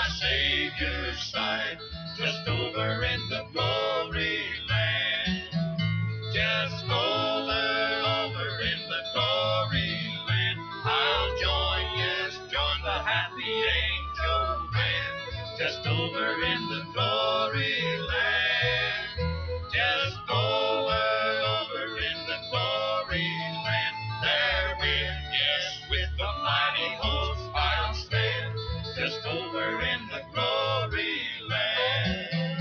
my Savior's side, just over in the glory land. Just over in the glory land. I'll join, yes, join the happy angel band. Just over in the glory land. Just over in the glory land. There with, yes, with the mighty host I'll stand. Just over in the glory land.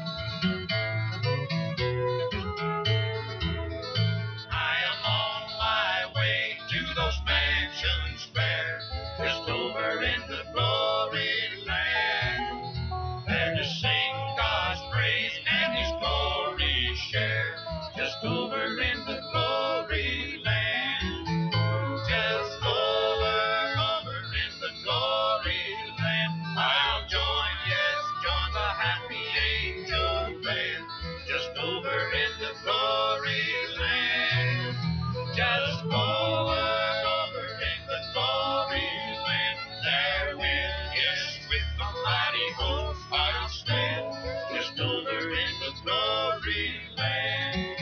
I am on my way to those mansions fair, just over in the glory land. There to sing God's praise and His glory share, just over in the glory land. Just over in the glory land. I'll join, yes, join the happy angel band, just over in the glory land. Just over in the glory land. There with, yes, with the mighty host I'll stand, just over in the glory land.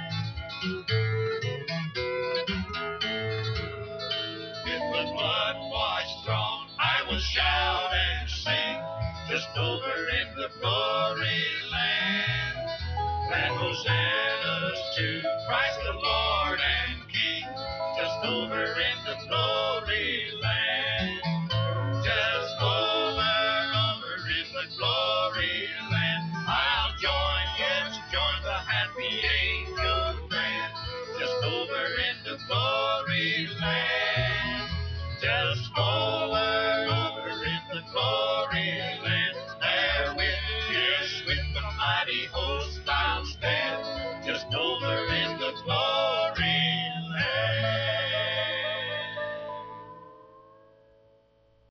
With the blood-washed throne I will shout and sing, just over in the glory land. And hosannas to Christ the Lord and King, just over in the glory